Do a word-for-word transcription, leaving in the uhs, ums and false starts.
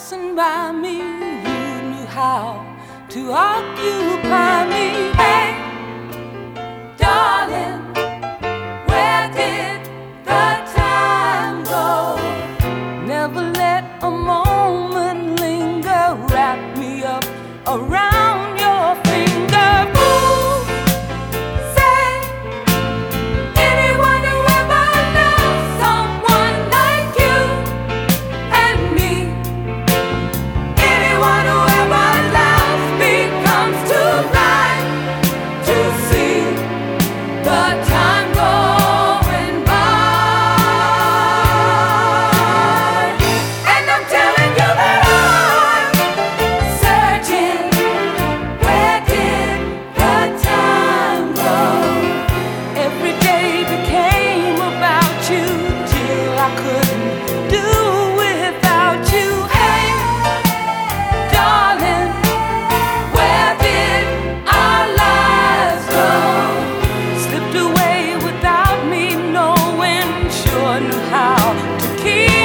passing by me, you knew how to occupy me. Hey, darling, where did the time go? Never let a moment linger. Wrap me up around your finger. Ooh, say, anyone who ever loved someone like you and me, anyone who ever loves me comes to life to see the time going by. And I'm telling you that I'm searching. Where did the time go? Every day became about you till I couldn't do without you. Hey, darling, where did our lives go? Slipped away without me knowing. Sure knew how to keep